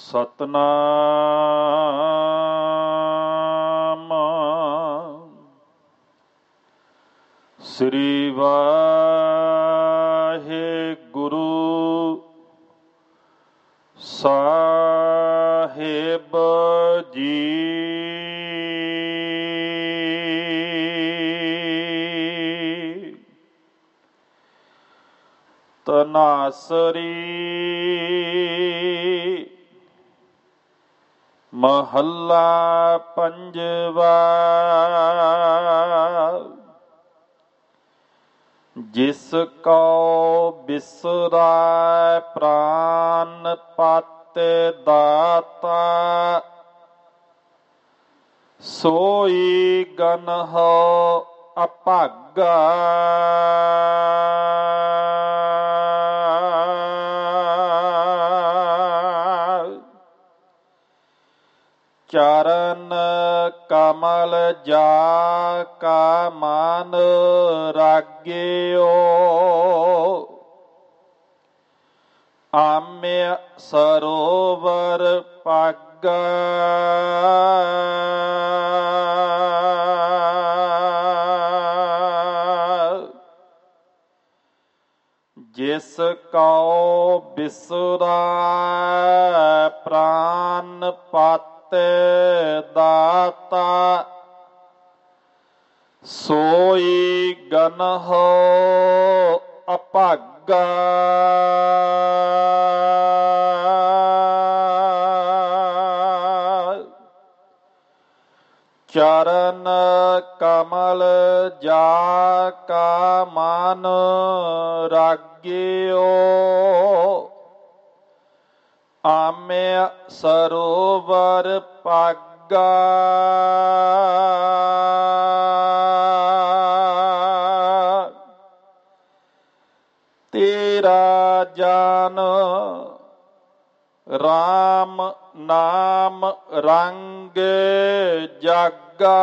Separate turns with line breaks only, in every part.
ਸਤਨਾਮ ਸ੍ਰੀ ਵਾਹਿਗੁਰੂ ਸਾਹਿਬ ਜੀ। ਤਨਾਸਰੀ ਮਹੱਲਾ ਪੰਜਵਾ। ਜਿਸ ਕੋ ਬਿਸਰੈ ਪ੍ਰਾਨ ਪਾਤਿ ਦਾਤਾ, ਸੋਈ ਗਨਹੁ ਅਭਾਗਾ। ਚਰਨ ਕਮਲ ਜਾ ਕਾ ਮਨ ਰਾਗਿਓ, ਆਮਿ ਸਰੋਵਰ ਪਾਗਾ। ਜਿਸ ਕਉ ਬਿਸਰੈ ਪ੍ਰਾਨ ਪਾਤਿ ਦਾਤਾ, ਸੋਈ ਗਨਹੁ ਅਭਾਗਾ। ਚਰਨ ਕਮਲ ਜਾ ਕਾ ਮਨ ਰਾਗਿਓ, ਆਮਿ ਸਰੋਵਰ ਪਾਗਾ। ਤੇਰਾ ਜਾਨ ਰਾਮ ਨਾਮ ਰੰਗ ਜਾਗਾ।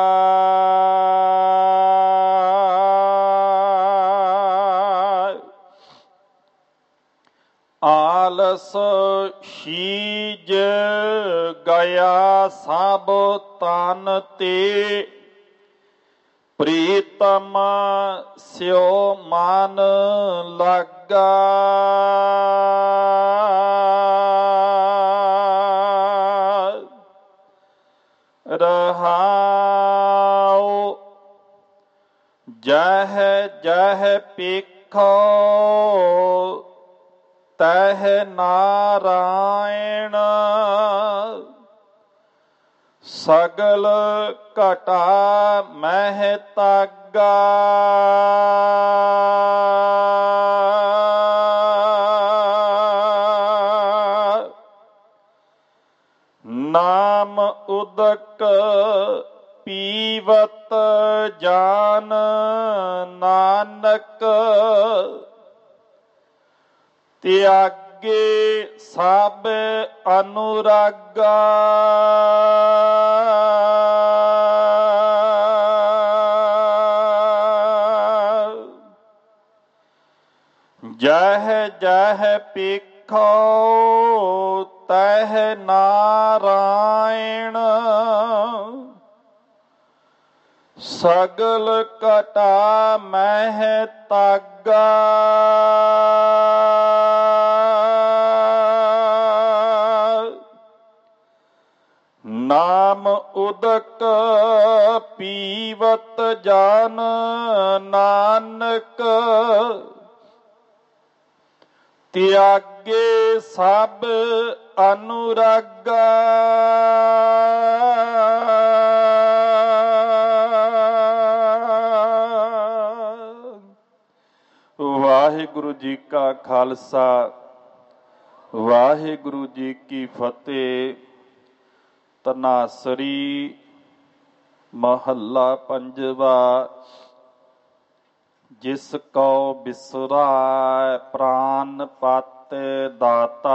ਆਲਸ ਸ਼ੀਜ ਗਿਆ ਸਭ ਤਨ ਤੇ, ਪ੍ਰੀਤਮ ਸਿਉ ਮਨ ਲਾਗਾ। ਰਹਾਉ ਜਹ ਜਹ ਪੇਖੋ, ਤਹ ਨਾਰਾਇਣ। ਸਗਲ ਘਟਾ ਮਹਿ ਤਾਗਾ। ਨਾਮ ਉਦਕ ਪੀਵਤ ਜਾਨ ਨਾਨਕ, ਤਿਆਗੇ ਸਭ ਅਨੁਰਾਗਾ। ਜਹ ਜਹ ਪੇਖੋ ਤਹ ਨਾਰਾਇਣ। ਸਗਲ ਘਟਾ ਮਹਿ ਤਾਗਾ। ਨਾਮ ਉਦਕ ਪੀਵਤ ਜਾਨ ਨਾਨਕ, ਤਿਆਗੇ ਸਭ ਅਨੁਰਾਗਾ। ਵਾਹਿਗੁਰੂ ਜੀ ਕਾ ਖਾਲਸਾ, ਵਾਹਿਗੁਰੂ ਜੀ ਕੀ ਫਤਿਹ। ਤਨਾਸਰੀ ਮਹੱਲਾ ਪੰਜਵਾ। ਜਿਸ ਕਉ ਬਿਸਰੈ ਪ੍ਰਾਨ ਪਾਤਿ ਦਾਤਾ,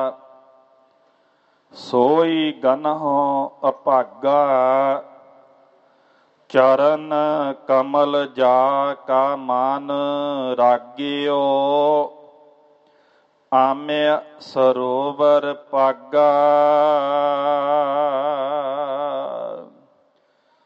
ਸੋਈ ਗਨਹੁ ਅਭਾਗਾ। ਚਰਨ ਕਮਲ ਜਾ ਕਾ ਮਨ ਰਾਗਿਓ, ਆਮਿਆ ਸਰੋਵਰ ਪਾਗਾ